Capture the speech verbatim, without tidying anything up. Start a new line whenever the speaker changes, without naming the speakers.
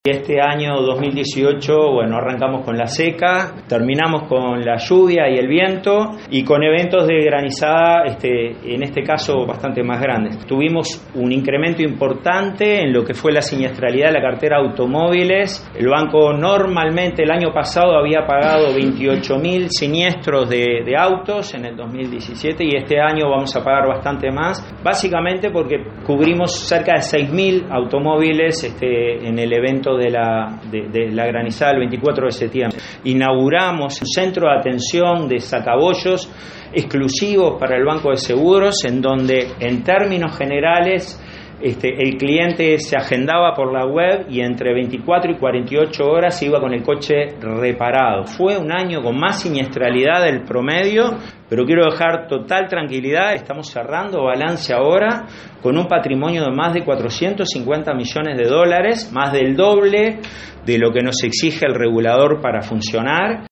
Este año dos mil dieciocho, bueno, arrancamos con la seca, terminamos con la lluvia y el viento y con eventos de granizada, este, en este caso bastante más grandes. Tuvimos un incremento importante en lo que fue la siniestralidad de la cartera de automóviles. El banco normalmente el año pasado había pagado veintiocho mil siniestros de, de autos en el dos mil diecisiete y este año vamos a pagar bastante más, básicamente porque cubrimos cerca de seis mil automóviles este, en el evento de la, de, de la granizada el veinticuatro de septiembre. Inauguramos un centro de atención de sacabollos exclusivos para el Banco de Seguros, en donde en términos generales este, el cliente se agendaba por la web y entre veinticuatro y cuarenta y ocho horas se iba con el coche reparado. Fue un año con más siniestralidad del promedio, pero quiero dejar total tranquilidad. Estamos cerrando balance ahora con un patrimonio de más de cuatrocientos cincuenta millones de dólares, más del doble de lo que nos exige el regulador para funcionar.